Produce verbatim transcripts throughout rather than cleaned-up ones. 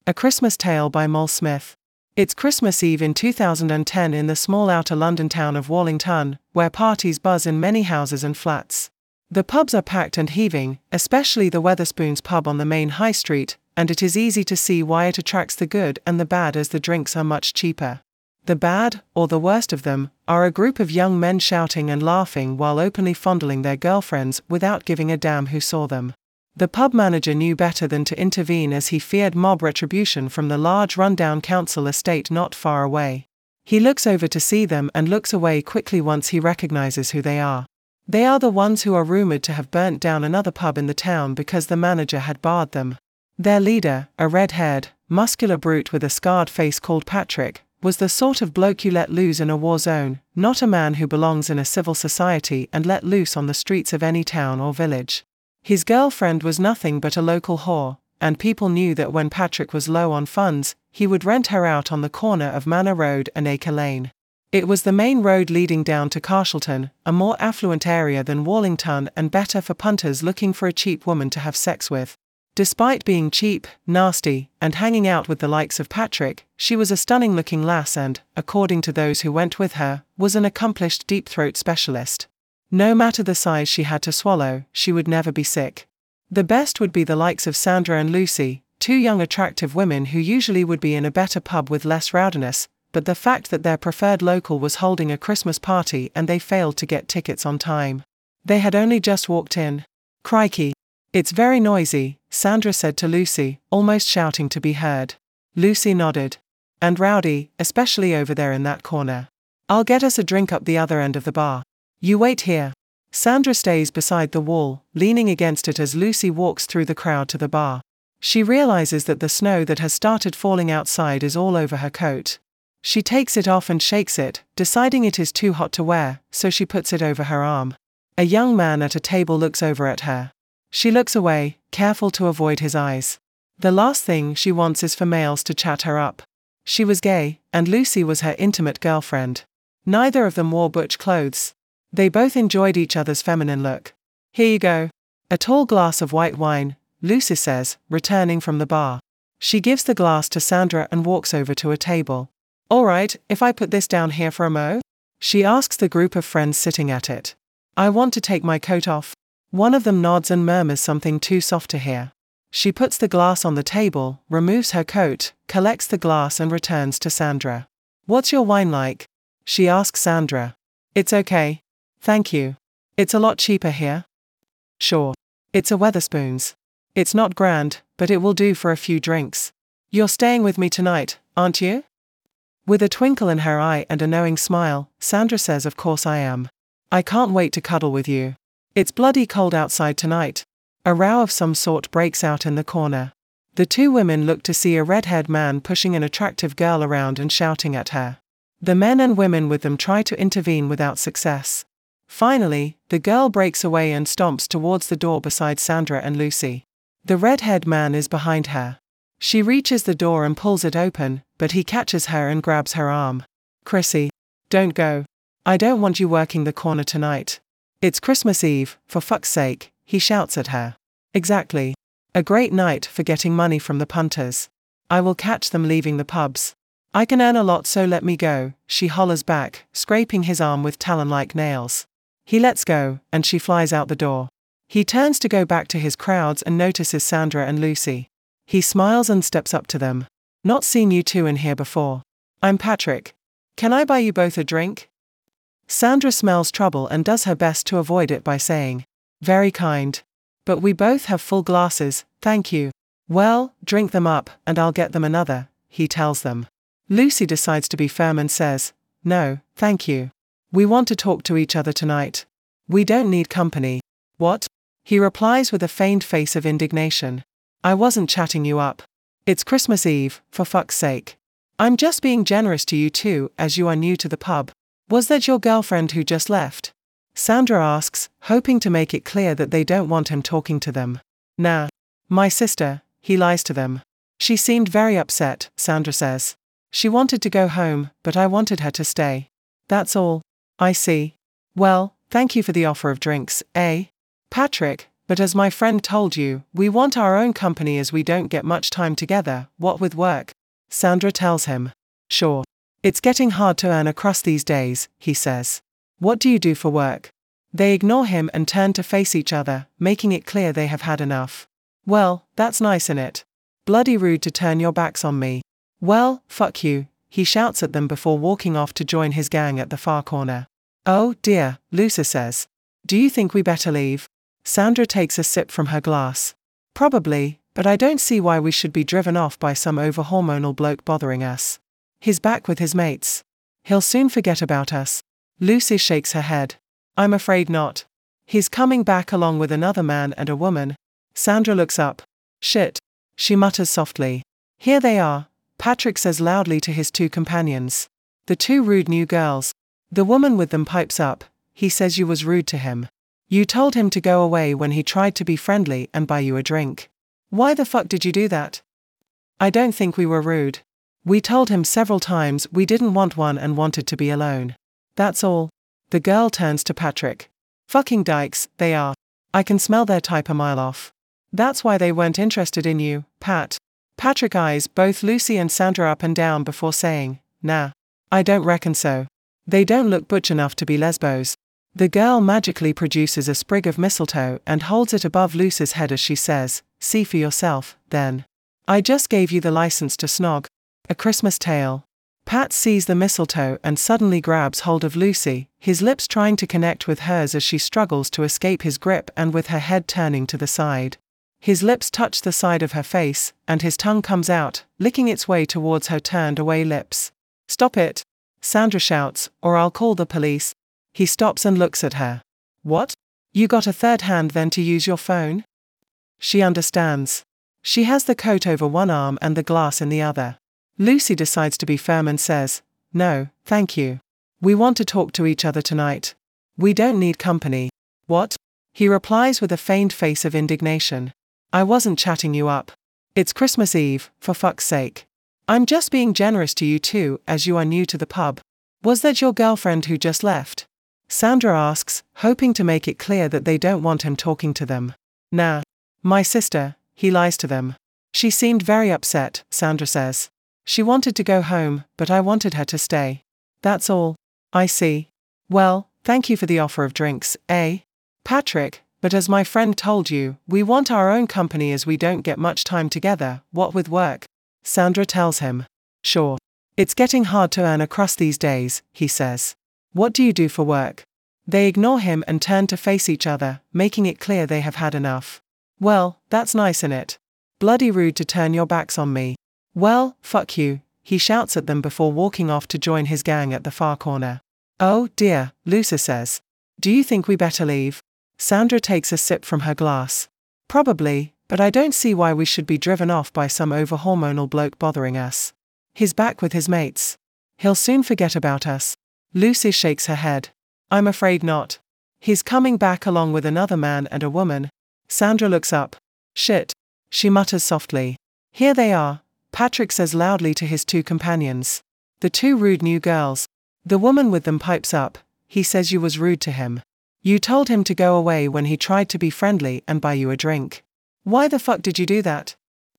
A Christmas Tale by Mol Smith. It's Christmas Eve in two thousand ten in the small outer London town of Wallington, where parties buzz in many houses and flats. The pubs are packed and heaving, especially the Wetherspoons pub on the main high street, and it is easy to see why it attracts the good and the bad as the drinks are much cheaper. The bad, or the worst of them, are a group of young men shouting and laughing while openly fondling their girlfriends without giving a damn who saw them. The pub manager knew better than to intervene as he feared mob retribution from the large rundown council estate not far away. He looks over to see them and looks away quickly once he recognizes who they are. They are the ones who are rumored to have burnt down another pub in the town because the manager had barred them. Their leader, a red-haired, muscular brute with a scarred face called Patrick, was the sort of bloke you let loose in a war zone, not a man who belongs in a civil society and let loose on the streets of any town or village. His girlfriend was nothing but a local whore, and people knew that when Patrick was low on funds, he would rent her out on the corner of Manor Road and Acre Lane. It was the main road leading down to Carshalton, a more affluent area than Wallington and better for punters looking for a cheap woman to have sex with. Despite being cheap, nasty, and hanging out with the likes of Patrick, she was a stunning-looking lass and, according to those who went with her, was an accomplished deep-throat specialist. No matter the size she had to swallow, she would never be sick. The best would be the likes of Sandra and Lucy, two young attractive women who usually would be in a better pub with less rowdiness, but the fact that their preferred local was holding a Christmas party and they failed to get tickets on time. They had only just walked in. Crikey. It's very noisy, Sandra said to Lucy, almost shouting to be heard. Lucy nodded. And rowdy, especially over there in that corner. I'll get us a drink up the other end of the bar. You wait here. Sandra stays beside the wall, leaning against it as Lucy walks through the crowd to the bar. She realizes that the snow that has started falling outside is all over her coat. She takes it off and shakes it, deciding it is too hot to wear, so she puts it over her arm. A young man at a table looks over at her. She looks away, careful to avoid his eyes. The last thing she wants is for males to chat her up. She was gay, and Lucy was her intimate girlfriend. Neither of them wore butch clothes. They both enjoyed each other's feminine look. Here you go. A tall glass of white wine, Lucy says, returning from the bar. She gives the glass to Sandra and walks over to a table. All right, if I put this down here for a mo? She asks the group of friends sitting at it. I want to take my coat off. One of them nods and murmurs something too soft to hear. She puts the glass on the table, removes her coat, collects the glass and returns to Sandra. What's your wine like? She asks Sandra. It's okay. Thank you. It's a lot cheaper here. Sure. It's a Wetherspoons. It's not grand, but it will do for a few drinks. You're staying with me tonight, aren't you? With a twinkle in her eye and a knowing smile, Sandra says of course I am. I can't wait to cuddle with you. It's bloody cold outside tonight. A row of some sort breaks out in the corner. The two women look to see a red-haired man pushing an attractive girl around and shouting at her. The men and women with them try to intervene without success. Finally, the girl breaks away and stomps towards the door beside Sandra and Lucy. The red-haired man is behind her. She reaches the door and pulls it open, but he catches her and grabs her arm. Chrissy. Don't go. I don't want you working the corner tonight. It's Christmas Eve, for fuck's sake, he shouts at her. Exactly. A great night for getting money from the punters. I will catch them leaving the pubs. I can earn a lot, so let me go, she hollers back, scraping his arm with talon-like nails. He lets go, and she flies out the door. He turns to go back to his crowds and notices Sandra and Lucy. He smiles and steps up to them. Not seen you two in here before. I'm Patrick. Can I buy you both a drink? Sandra smells trouble and does her best to avoid it by saying, very kind. But we both have full glasses, thank you. Well, drink them up, and I'll get them another, he tells them. Lucy decides to be firm and says, no, thank you. We want to talk to each other tonight. We don't need company. What? He replies with a feigned face of indignation. I wasn't chatting you up. It's Christmas Eve, for fuck's sake. I'm just being generous to you too, as you are new to the pub. Was that your girlfriend who just left? Sandra asks, hoping to make it clear that they don't want him talking to them. Nah. My sister, he lies to them. She seemed very upset, Sandra says. She wanted to go home, but I wanted her to stay. That's all. I see. Well, thank you for the offer of drinks, eh? Patrick, But as my friend told you, we want our own company as we don't get much time together, what with work. Sandra tells him. Sure. It's getting hard to earn a crust these days, he says. What do you do for work? They ignore him and turn to face each other, making it clear they have had enough. Well, that's nice, innit? Bloody rude to turn your backs on me. Well, fuck you, he shouts at them before walking off to join his gang at the far corner. Oh, dear, Lucy says. Do you think we better leave? Sandra takes a sip from her glass. Probably, but I don't see why we should be driven off by some over-hormonal bloke bothering us. He's back with his mates. He'll soon forget about us. Lucy shakes her head. I'm afraid not. He's coming back along with another man and a woman. Sandra looks up. Shit. She mutters softly. Here they are, Patrick says loudly to his two companions. The two rude new girls. The woman with them pipes up. He says you was rude to him. You told him to go away when he tried to be friendly and buy you a drink. Why the fuck did you do that? I don't think we were rude. We told him several times we didn't want one and wanted to be alone. That's all. The girl turns to Patrick. Fucking dykes, they are. I can smell their type a mile off. That's why they weren't interested in you, Pat. Patrick eyes both Lucy and Sandra up and down before saying, nah. I don't reckon so. They don't look butch enough to be lesbos. The girl magically produces a sprig of mistletoe and holds it above Lucy's head as she says, see for yourself, then. I just gave you the license to snog. A Christmas tale. Pat sees the mistletoe and suddenly grabs hold of Lucy, his lips trying to connect with hers as she struggles to escape his grip and with her head turning to the side. His lips touch the side of her face, and his tongue comes out, licking its way towards her turned away lips. Stop it! Sandra shouts, or I'll call the police. He stops and looks at her. What? You got a third hand then to use your phone? She understands. She has the coat over one arm and the glass in the other. Lucy decides to be firm and says, no, thank you. We want to talk to each other tonight. We don't need company. What? He replies with a feigned face of indignation. I wasn't chatting you up. It's Christmas Eve, for fuck's sake. I'm just being generous to you too, as you are new to the pub. Was that your girlfriend who just left? Sandra asks, hoping to make it clear that they don't want him talking to them. Nah. My sister, he lies to them. She seemed very upset, Sandra says. She wanted to go home, but I wanted her to stay. That's all. I see. Well, thank you for the offer of drinks, eh? Patrick, but as my friend told you, we want our own company as we don't get much time together, what with work. Sandra tells him. Sure. It's getting hard to earn a crust these days, he says. What do you do for work? They ignore him and turn to face each other, making it clear they have had enough. Well, that's nice, innit? Bloody rude to turn your backs on me. Well, fuck you, he shouts at them before walking off to join his gang at the far corner. Oh, dear, Lucy says. Do you think we better leave? Sandra takes a sip from her glass. Probably, but I don't see why we should be driven off by some over-hormonal bloke bothering us. He's back with his mates. He'll soon forget about us. Lucy shakes her head. I'm afraid not. He's coming back along with another man and a woman. Sandra looks up. Shit. She mutters softly. Here they are, Patrick says loudly to his two companions. The two rude new girls. The woman with them pipes up. He says you was rude to him. You told him to go away when he tried to be friendly and buy you a drink. Why the fuck did you do that?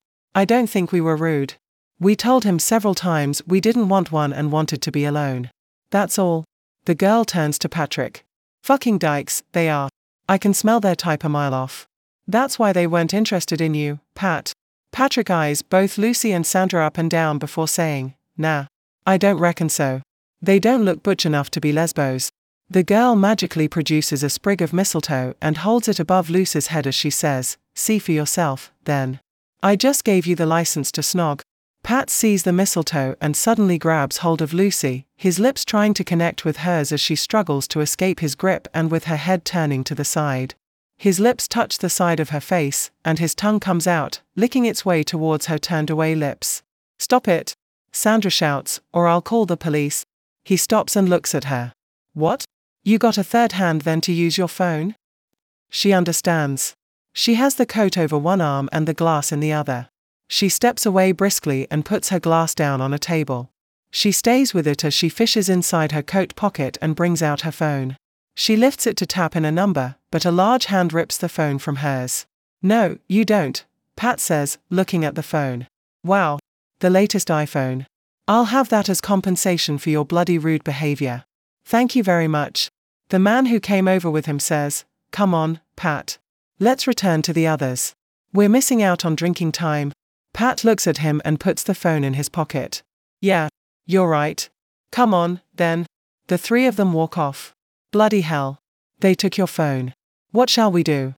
I don't think we were rude. We told him several times we didn't want one and wanted to be alone. That's all. The girl turns to Patrick. Fucking dykes, they are. I can smell their type a mile off. That's why they weren't interested in you, Pat. Patrick eyes both Lucy and Sandra up and down before saying, nah. I don't reckon so. They don't look butch enough to be lesbos. The girl magically produces a sprig of mistletoe and holds it above Lucy's head as she says, see for yourself, then. I just gave you the license to snog. Pat sees the mistletoe and suddenly grabs hold of Lucy, his lips trying to connect with hers as she struggles to escape his grip and with her head turning to the side. His lips touch the side of her face, and his tongue comes out, licking its way towards her turned away lips. Stop it! Sandra shouts, or I'll call the police. He stops and looks at her. What? You got a third hand then to use your phone? She understands. She has the coat over one arm and the glass in the other. She steps away briskly and puts her glass down on a table. She stays with it as she fishes inside her coat pocket and brings out her phone. She lifts it to tap in a number, but a large hand rips the phone from hers. No, you don't, Pat says, looking at the phone. Wow. The latest iPhone. I'll have that as compensation for your bloody rude behavior. Thank you very much. The man who came over with him says, come on, Pat. Let's return to the others. We're missing out on drinking time. Pat looks at him and puts the phone in his pocket. Yeah, you're right. Come on, then. The three of them walk off. Bloody hell. They took your phone. What shall we do?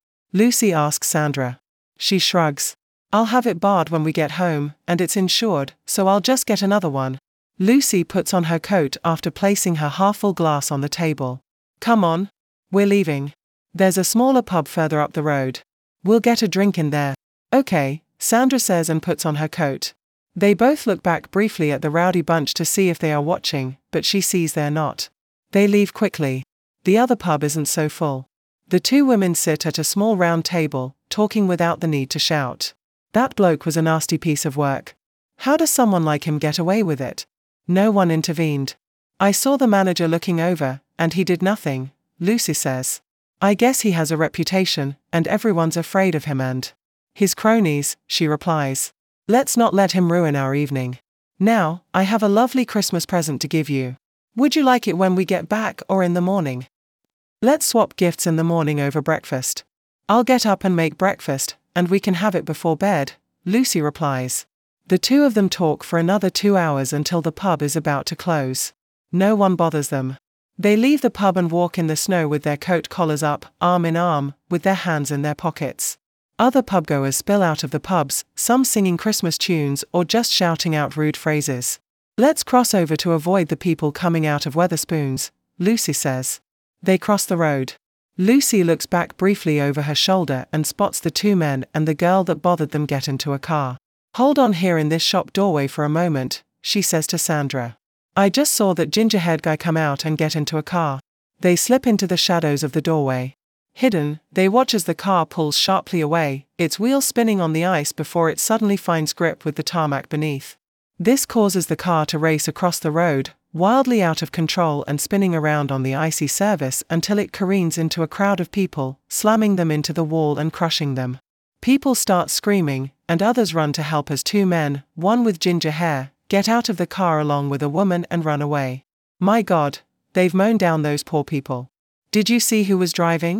Lucy asks Sandra. She shrugs. I'll have it barred when we get home, and it's insured, so I'll just get another one. Lucy puts on her coat after placing her half-full glass on the table. Come on. We're leaving. There's a smaller pub further up the road. We'll get a drink in there. Okay, Sandra says and puts on her coat. They both look back briefly at the rowdy bunch to see if they are watching, but she sees they're not. They leave quickly. The other pub isn't so full. The two women sit at a small round table, talking without the need to shout. That bloke was a nasty piece of work. How does someone like him get away with it? No one intervened. I saw the manager looking over, and he did nothing, Lucy says. I guess he has a reputation, and everyone's afraid of him and his cronies, she replies. Let's not let him ruin our evening. Now, I have a lovely Christmas present to give you. Would you like it when we get back or in the morning? Let's swap gifts in the morning over breakfast. I'll get up and make breakfast, and we can have it before bed, Lucy replies. The two of them talk for another two hours until the pub is about to close. No one bothers them. They leave the pub and walk in the snow with their coat collars up, arm in arm, with their hands in their pockets. Other pubgoers spill out of the pubs, some singing Christmas tunes or just shouting out rude phrases. Let's cross over to avoid the people coming out of Wetherspoons, Lucy says. They cross the road. Lucy looks back briefly over her shoulder and spots the two men and the girl that bothered them get into a car. Hold on here in this shop doorway for a moment, she says to Sandra. I just saw that ginger-haired guy come out and get into a car. They slip into the shadows of the doorway. Hidden, they watch as the car pulls sharply away, its wheels spinning on the ice before it suddenly finds grip with the tarmac beneath. This causes the car to race across the road, wildly out of control and spinning around on the icy surface until it careens into a crowd of people, slamming them into the wall and crushing them. People start screaming, and others run to help as two men, one with ginger hair, get out of the car along with a woman and run away. My God, they've mown down those poor people. Did you see who was driving?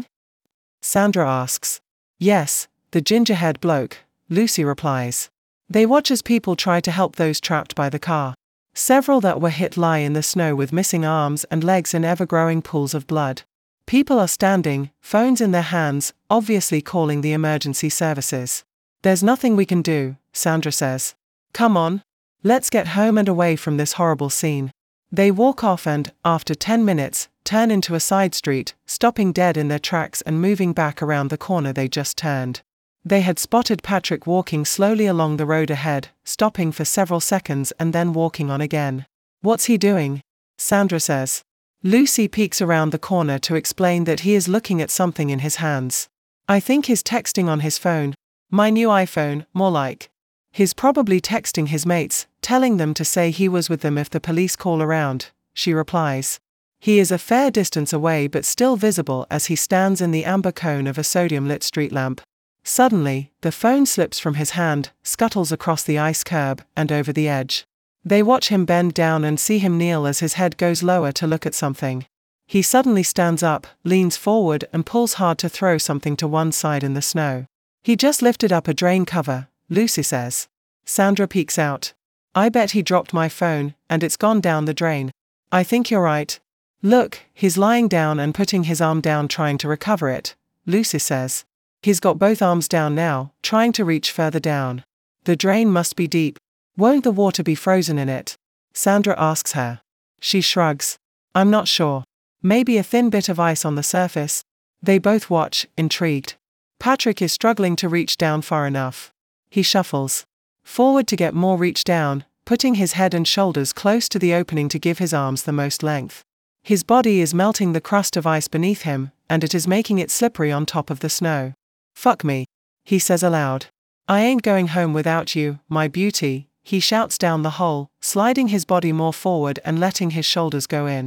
Sandra asks. Yes, the ginger-haired bloke, Lucy replies. They watch as people try to help those trapped by the car. Several that were hit lie in the snow with missing arms and legs in ever-growing pools of blood. People are standing, phones in their hands, obviously calling the emergency services. There's nothing we can do, Sandra says. Come on. Let's get home and away from this horrible scene. They walk off and, after ten minutes, turn into a side street, stopping dead in their tracks and moving back around the corner they just turned. They had spotted Patrick walking slowly along the road ahead, stopping for several seconds and then walking on again. What's he doing? Sandra says. Lucy peeks around the corner to explain that he is looking at something in his hands. I think he's texting on his phone. My new iPhone, more like. He's probably texting his mates, telling them to say he was with them if the police call around, she replies. He is a fair distance away but still visible as he stands in the amber cone of a sodium-lit street lamp. Suddenly, the phone slips from his hand, scuttles across the ice curb, and over the edge. They watch him bend down and see him kneel as his head goes lower to look at something. He suddenly stands up, leans forward and pulls hard to throw something to one side in the snow. He just lifted up a drain cover, Lucy says. Sandra peeks out. I bet he dropped my phone, and it's gone down the drain. I think you're right. Look, he's lying down and putting his arm down trying to recover it, Lucy says. He's got both arms down now, trying to reach further down. The drain must be deep. Won't the water be frozen in it? Sandra asks her. She shrugs. I'm not sure. Maybe a thin bit of ice on the surface. They both watch, intrigued. Patrick is struggling to reach down far enough. He shuffles forward to get more reach down, putting his head and shoulders close to the opening to give his arms the most length. His body is melting the crust of ice beneath him, and it is making it slippery on top of the snow. Fuck me, he says aloud. I ain't going home without you, my beauty, he shouts down the hole, sliding his body more forward and letting his shoulders go in.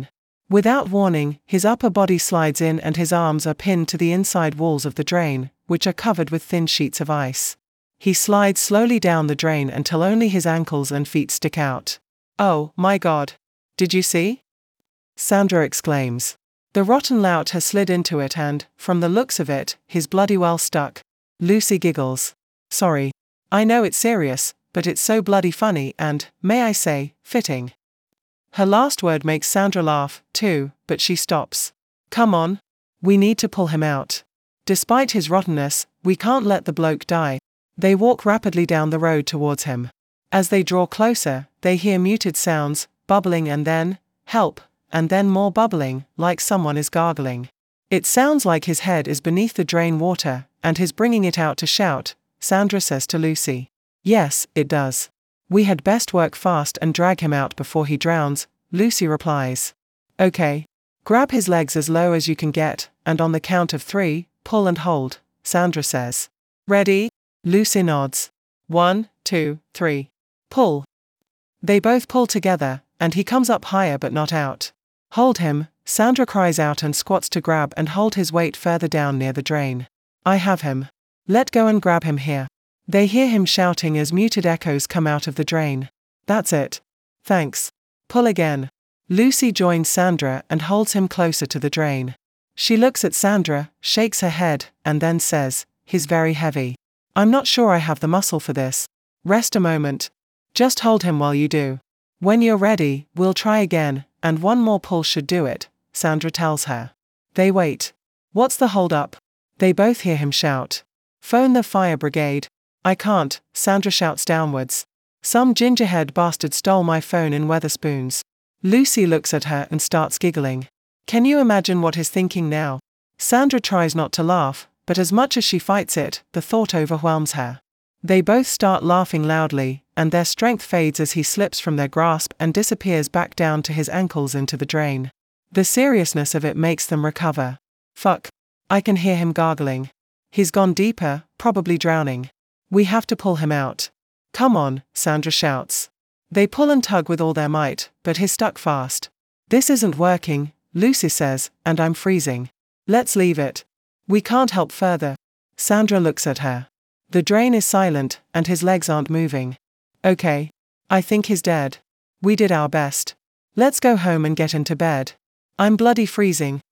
Without warning, his upper body slides in and his arms are pinned to the inside walls of the drain, which are covered with thin sheets of ice. He slides slowly down the drain until only his ankles and feet stick out. "Oh, my God. Did you see?" Sandra exclaims. The rotten lout has slid into it and, from the looks of it, he's bloody well stuck. Lucy giggles. "Sorry. I know it's serious, but it's so bloody funny and, may I say, fitting." Her last word makes Sandra laugh, too, but she stops. "Come on. We need to pull him out. Despite his rottenness, we can't let the bloke die." They walk rapidly down the road towards him. As they draw closer, they hear muted sounds, bubbling and then, help, and then more bubbling, like someone is gargling. It sounds like his head is beneath the drain water, and he's bringing it out to shout, Sandra says to Lucy. "Yes, it does. We had best work fast and drag him out before he drowns," Lucy replies. "Okay. Grab his legs as low as you can get, and on the count of three, pull and hold," Sandra says. "Ready?" Lucy nods. One, two, three. Pull. They both pull together, and he comes up higher but not out. "Hold him," Sandra cries out and squats to grab and hold his weight further down near the drain. "I have him. Let go and grab him here." They hear him shouting as muted echoes come out of the drain. "That's it. Thanks. Pull again." Lucy joins Sandra and holds him closer to the drain. She looks at Sandra, shakes her head, and then says, "He's very heavy. I'm not sure I have the muscle for this. Rest a moment. Just hold him while you do. When you're ready, we'll try again, and one more pull should do it," Sandra tells her. They wait. "What's the hold up?" They both hear him shout. "Phone the fire brigade." "I can't," Sandra shouts downwards. "Some gingerhead bastard stole my phone in Wetherspoons." Lucy looks at her and starts giggling. Can you imagine what he's thinking now? Sandra tries not to laugh, but as much as she fights it, the thought overwhelms her. They both start laughing loudly, and their strength fades as he slips from their grasp and disappears back down to his ankles into the drain. The seriousness of it makes them recover. "Fuck. I can hear him gargling. He's gone deeper, probably drowning. We have to pull him out." "Come on," Sandra shouts. They pull and tug with all their might, but he's stuck fast. "This isn't working," Lucy says, "and I'm freezing. Let's leave it. We can't help further." Sandra looks at her. The drain is silent, and his legs aren't moving. "Okay. I think he's dead. We did our best. Let's go home and get into bed. I'm bloody freezing."